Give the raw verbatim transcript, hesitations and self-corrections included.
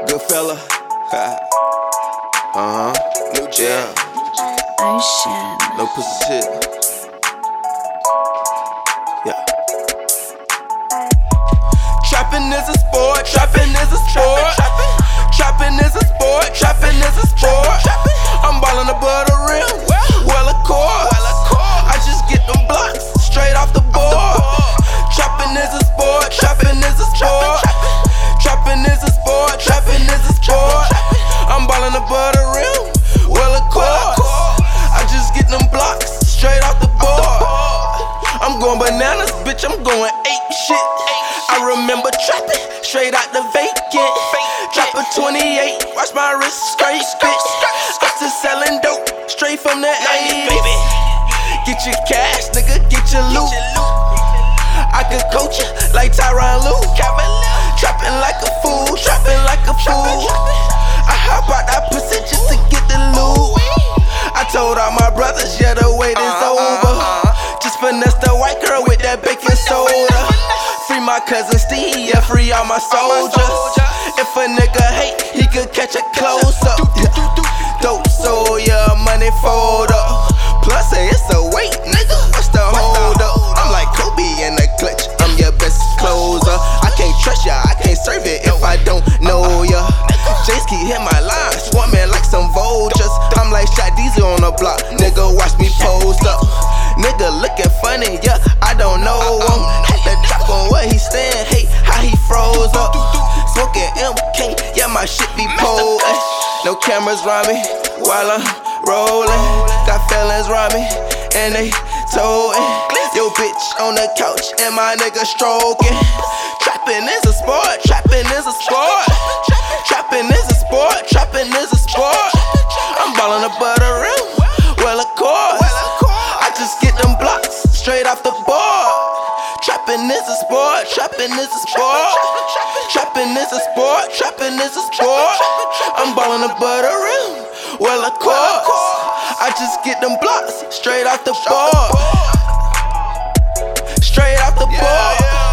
good fella. Uh huh. New jail. Ocean. No pussy shit. Yeah. Trapping is a sport. Trapping is a sport. Trapping is a sport. Trapping is a sport. I'm ballin' above the rim. Well, of course. I just get them blocks straight off the board. Trapping is a sport. Trapping is a sport. Trapping is a sport. Trapping is a sport. I'm ballin' above the rim. Well, of course. I just get them blocks straight off the board. I'm going bananas, bitch. I'm going ape shit. I remember trapping straight out the vacant. Drop a twenty-eight, watch my wrist straight bitch. I still selling dope straight from the eighties. Get your cash, nigga, get your loot. I could coach you like Tyronn Lue. Trapping like a fool, trapping like a fool. I hop out that pussy just to get the loot. I told all my brothers, yeah, the wait is over. Just finesse the white girl with that baking soda. Free my cousin Steve, yeah, free all my soldiers. If a nigga hate, he could catch a close up. Dope, so yeah, money fold up. Plus, say it's a weight, nigga, what's the hold up? I'm like Kobe in the clutch, I'm your best closer. I can't trust ya, I can't serve it if I don't know ya. Jace keep hit my line, swarming like some vultures. I'm like Shot Diesel on the block, nigga, watch me post up. Nigga looking funny, yeah, I don't know him. Had to drop on where he stand, hey, how he froze up. Smoking M K, yeah, my shit be potent. No cameras around me while I'm rolling. Got felons around me and they toting. Yo bitch on the couch and my nigga stroking. Trapping is a sport, trapping is a sport. Trapping is a sport, trapping is a sport. I'm ballin' above the rim, well of course. I just get them blocks straight off the board. Trapping is a sport, trapping is a sport. Trapping is a sport, trapping is a sport. I'm ballin' above the rim, well of course. I just get them blocks straight off the board. Straight off the board.